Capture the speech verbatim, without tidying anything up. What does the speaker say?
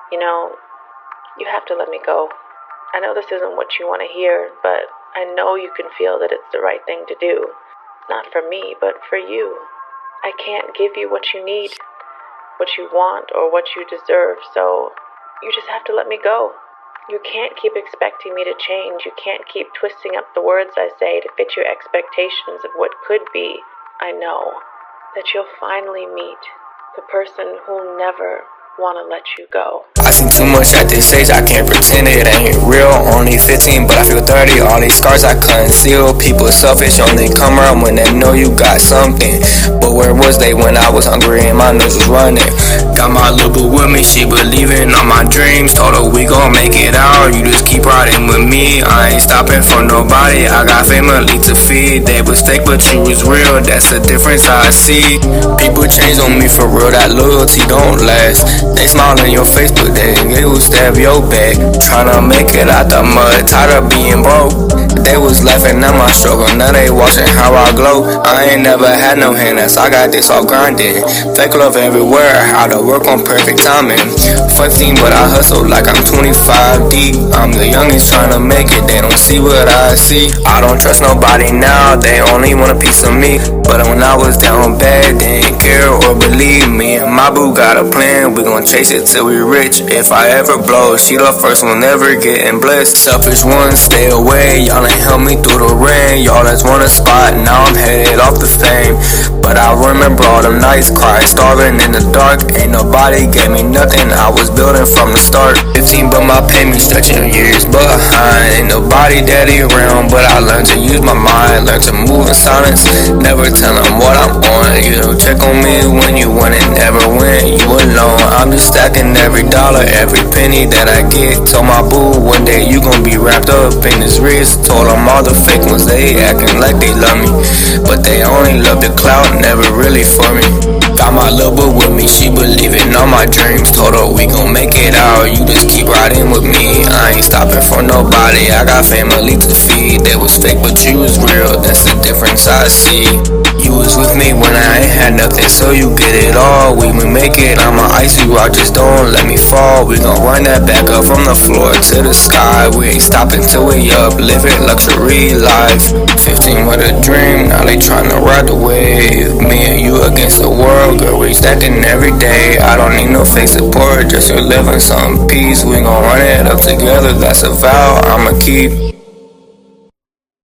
You know, you have to let me go. I know this isn't what you want to hear, but I know you can feel that it's the right thing to do. Not for me, but for you. I can't give you what you need, what you want, or what you deserve, so you just have to let me go. You can't keep expecting me to change. You can't keep twisting up the words I say to fit your expectations of what could be. I know that you'll finally meet the person who'll never want to let you go. I seen too much at this age, I can't pretend it ain't real. Only fifteen, but I feel thirty. All these scars I couldn't seal. People selfish, only come around when they know you got something. But where was they when I was hungry and my nose was running? Got my little boo with me, she believing all my dreams. Told her we gon' make it out, you just keep riding with me. I ain't stopping for nobody, I got family to feed. They was fake but you was real, that's the difference I see. People change on me for real, that loyalty don't last. They smile in your face, but they, they will stab your back. Tryna make it out the mud, tired of being broke. They was laughing at my struggle, now they watching how I glow. I ain't never had no hand, that's I got this all grinding. Fake love everywhere, how to work on perfect timing. fifteen, but I hustle like I'm twenty-five deep. I'm the youngest tryna make it, they don't see what I see. I don't trust nobody now, they only want a piece of me. But when I was down bad, they didn't care or believe me. And my boo got a plan, we gon' chase it till we rich. If I ever blow, she the first one ever getting blessed. Selfish ones, stay away, y'all ain't help me through the rain. Y'all just want a spot, now I'm headed off the fame. But I remember all them nights, crying, starving in the dark. Ain't nobody gave me nothing, I was building from the start. Fifteen, but my payment stretching years behind. Ain't nobody daddy around, but I learned to use my mind. Learned to move in silence, never tell them what I'm on. You don't check on me when you want it, never when you alone. I'm just stacking every dollar, every penny that I get. Told my boo one day you gon' be wrapped up in this wrist. Told them all the fake ones, they acting like they love me, but they only love the clout, never really for me. Got my little boo with me, she believing all my dreams. Told her we gon' make it out, you just keep riding with me. I ain't stopping for nobody, I got family to feed. They was fake but you was real, that's the difference I see. You was with me when I ain't had nothing, so you get it all. We will make it, I'ma ice you out, just don't let me fall. We gon' run that back up from the floor to the sky. We ain't stopping till we up, living luxury life. Fifteen with a dream, now they tryna ride the wave. Me and you against the world, girl, we stacking every day. I don't need no fake support, just to live in some peace. We gon' run it up together, that's a vow I'ma keep.